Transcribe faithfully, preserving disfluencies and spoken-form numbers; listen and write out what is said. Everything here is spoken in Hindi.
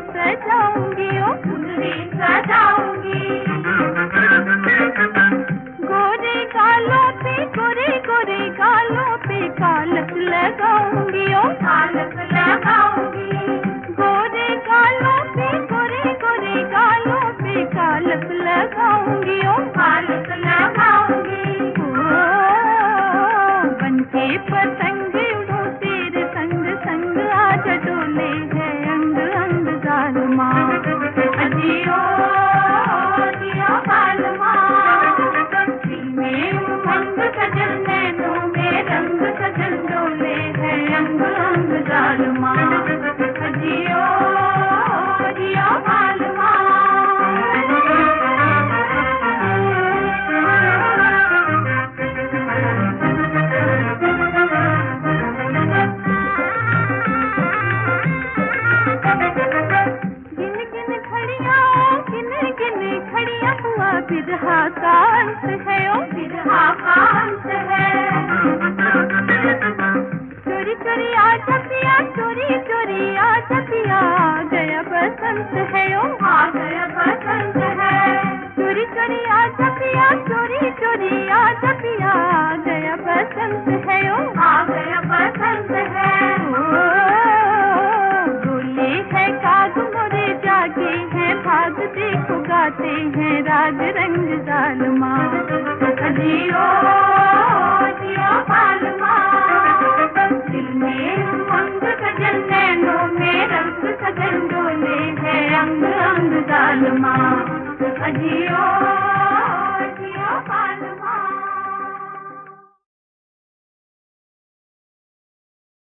सजाऊंगी ओ चुनरी सजाऊंगी। गोरे गालों पे गोरे गोरे गालों पे कालक लगाऊंगी ओ कालक लगाऊंगी। गोरे गालों पे गोरे गोरे गालों पे कालक लगाऊंगी ओ कालक लगाऊंगी। ओ बनके पतंग उड़ो तेरे संग संग आज डोले है अंग अंग जालमा। अजियो जियो बालमा दिल में उमंग सजल नैनों में रंग सजल डोले है अंग अंग जालमा। अजियो जियो बालमा। बिरहा का अंत है ओ बिरहा का अंत है। चोरी चोरी आजा पिया चोरी चोरी आजा पिया आ गया बसंत है ओ आ गया बसंत है। चोरी चोरी आजा पिया चोरी चोरी आजा पिया आ गया बसंत है ओ आ गया बसंत है। ओ बोले है काग मोरे जागे हैं भाग देखो गाते हैं राग रंग जालमा। अजियो जियो बालमा दिल में उमंग सजल नैनों में रंग सजल डोले है अंग अंग जालमा। अजियो